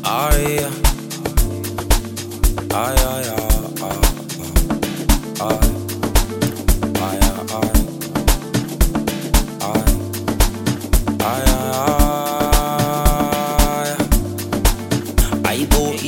Ay, ay, ay, ay, ay, ay, ay, ay, boy,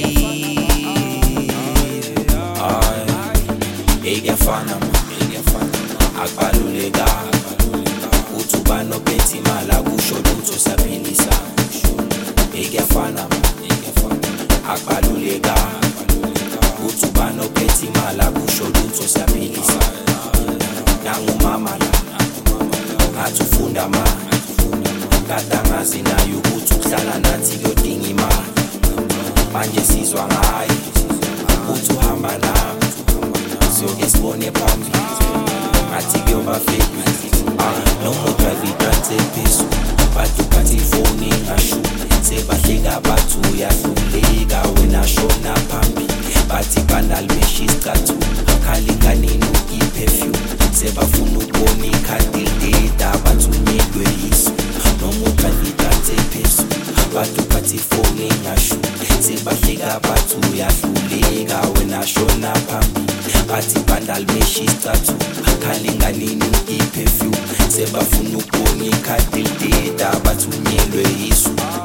ay, ekuyafana akubaluleka uthi uba nophethe imali akusho lutho siyaphilisa. Ekuyafana akubaluleka uthi uba nophethe imali akusho lutho siyaphilisa. Nangumama la ngathi ufunda mali kade angazi naye ukuthi ukuhlala nathi kuyodinga imali. Manje sizwa ngaye uthi uhamba nami siyoke sibone phambili ngathi kuyoba fake. Noma udrive idansi ephezulu bantu uphathe ifoni ingasho sebahleka bathi uyahluleka wena shona phambili. Bathi bandal besha isicathulo khali nganeni uyiperfume sebafuna ukubona ikhadi lideda bathunyelwe yiso. Noma udrive idansi ephezulu bantu uphathe ifoni ingasho sebahleka bathi uyahluleka wena shona phambili. Bathi bandal besha isicathulo khali nganeni uyiperfume sebafuna ukubona ikhadi lideda bathunyelwe yiso.